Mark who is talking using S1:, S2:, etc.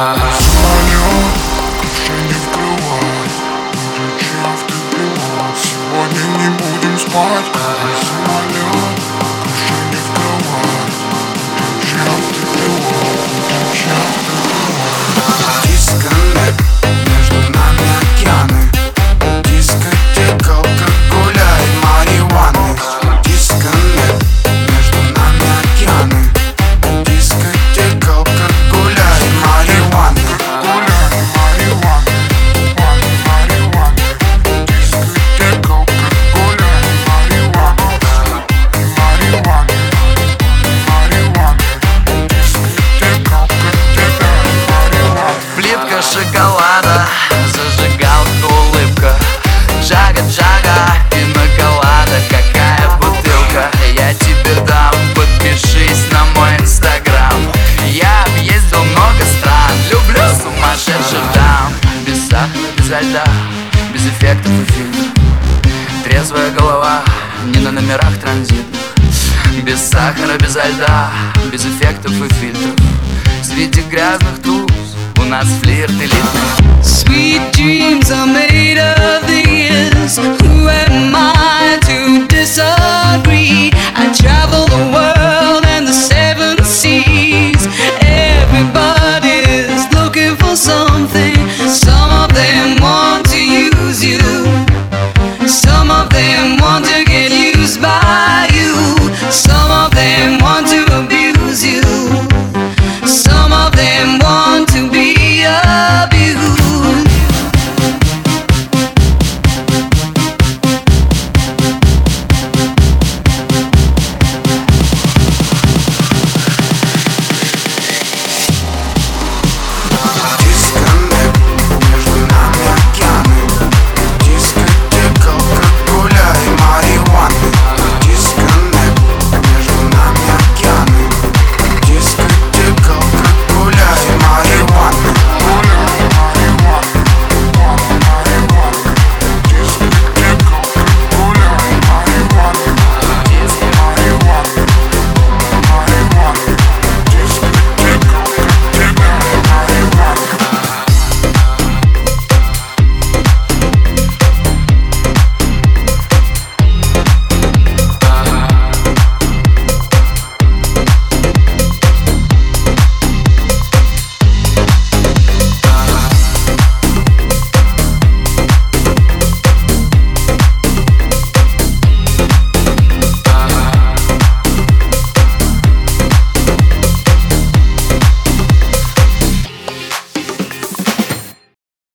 S1: Самолет, крыша не вкрывать, выключи автопилот. Сегодня не будем спать. Самолет, крыша не вкрывать, выключи автопилот, выключи автопилот.
S2: Дисконнект, между нами океаны, дискотека, алкоголя и марихуаны. Дисконнект, между нами океаны, дискотека, алкоголя и марихуаны.
S3: Плитка шоколада, зажигалка, улыбка, джага-джага, пина-колада, какая бутылка. Я тебе дам, подпишись на мой инстаграм. Я объездил много стран, люблю сумасшедших дам. Без сахара, без льда, без эффектов и фильтров. Трезвая голова, не на номерах транзитных. Без сахара, без льда, без эффектов и фильтров. Среди грязных туз у нас флирт элитный.
S4: Sweet dreams are made of these. Who am I to disagree? I travel the world.